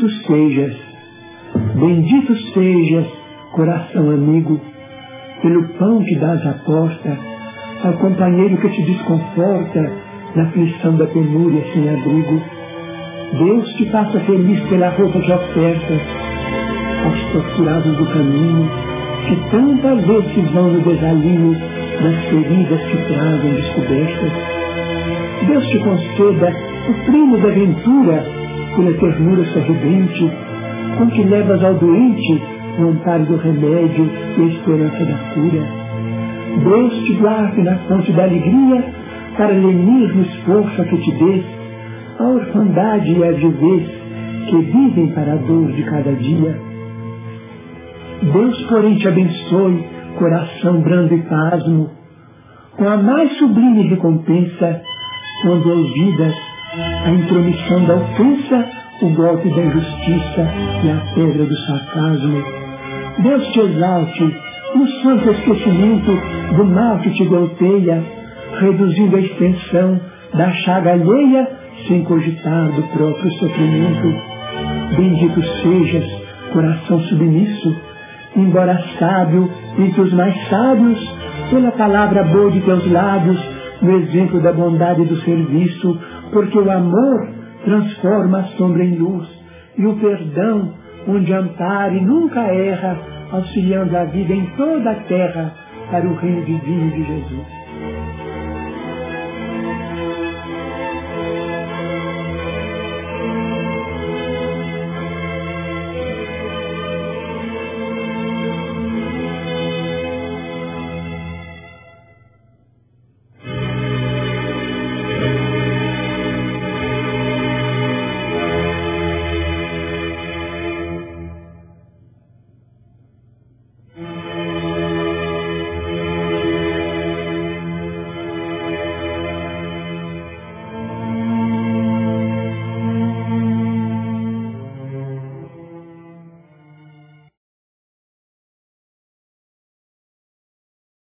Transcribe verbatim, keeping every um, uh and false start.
Bendito sejas, bendito sejas, coração amigo, pelo pão que dás à porta, ao companheiro que te desconforta na aflição da penúria sem abrigo. Deus te faça feliz pela roupa que ofertas aos torturados do caminho, que tantas vezes vão no desalinho das feridas que trazem descobertas. Deus te conceda o prêmio da ventura pela ternura sorridente, com que levas ao doente o amparo do remédio e a esperança da cura. Deus te guarde na fonte da alegria, para lenir no esforço a que te dês a orfandade e a viuvez que vivem para a dor de cada dia. Deus, porém, te abençoe, coração brando e pasmo, com a mais sublime recompensa, quando ouvidas a intromissão da ofensa, o golpe da injustiça e a pedra do sarcasmo. Deus te exalte no santo esquecimento do mal que te golpeia, reduzindo a extensão da chaga alheia, sem cogitar do próprio sofrimento. Bendito sejas, coração submisso, embora sábio entre os mais sábios, pela palavra boa de teus lábios, no exemplo da bondade e do serviço, porque o amor transforma a sombra em luz, e o perdão, onde ampara e nunca erra, auxiliando a vida em toda a terra para o reino divino de Jesus.